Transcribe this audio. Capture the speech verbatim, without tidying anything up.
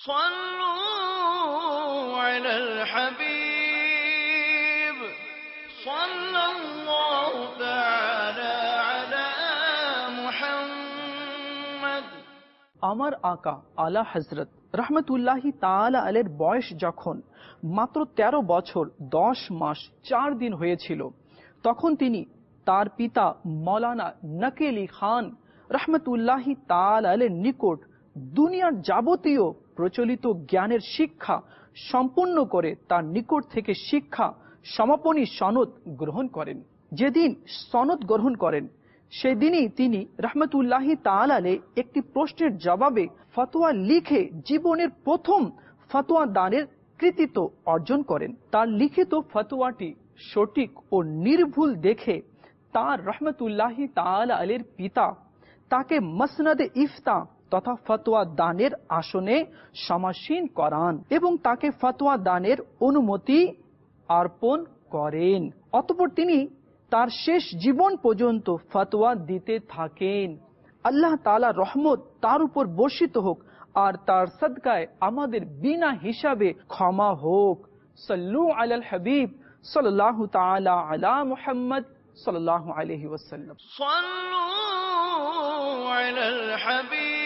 صلوا على الحبيب صلى الله تعالى على محمد। আমার আকা আলা হযরত রহমতুল্লাহি তাআলা আলাইহির বয়স যখন মাত্র তেরো বছর দশ মাস চার দিন হয়েছিল, তখন তিনি তার পিতা মৌলানা নকিলি খান রহমতুল্লাহি তাআলা আলাইহির নিকট দুনিয়ার যাবতীয় প্রচলিত জ্ঞানের শিক্ষা সম্পূর্ণ করে তার নিকট থেকে শিক্ষা সমাপনী সনদ গ্রহণ করেন। যেদিন সনদ গ্রহণ করেন সেদিনই তিনি রহমতুল্লাহি তাআলা আলাইহি একটি প্রশ্নের জবাবে ফতোয়া লিখে জীবনের প্রথম ফতোয়া দানের কৃতিত্ব অর্জন করেন। তার লিখিত ফতোয়াটি সঠিক ও নির্ভুল দেখে তার রহমতুল্লাহি তাআলা আলাইহির পিতা তাকে মসনদে ইফতা তথা ফতোয়া দানের আসনে সমাসীন করান এবং তাকে ফতোয়া দানের অনুমতি অর্পণ করেন। অতঃপর তিনি তার শেষ জীবন পর্যন্ত ফতোয়া দিতে থাকেন। আল্লাহ তাআলা রহমত তার উপর বর্ষিত হোক আর তার সদকায় আমাদের বিনা হিসাবে ক্ষমা হোক। সাল্লু আলাল হাবিব সাল্লাল্লাহু তাআলা আলা মুহাম্মদ সাল্লাল্লাহু আলাইহি ওয়াসাল্লাম। সাল্লু আলাল হাবিব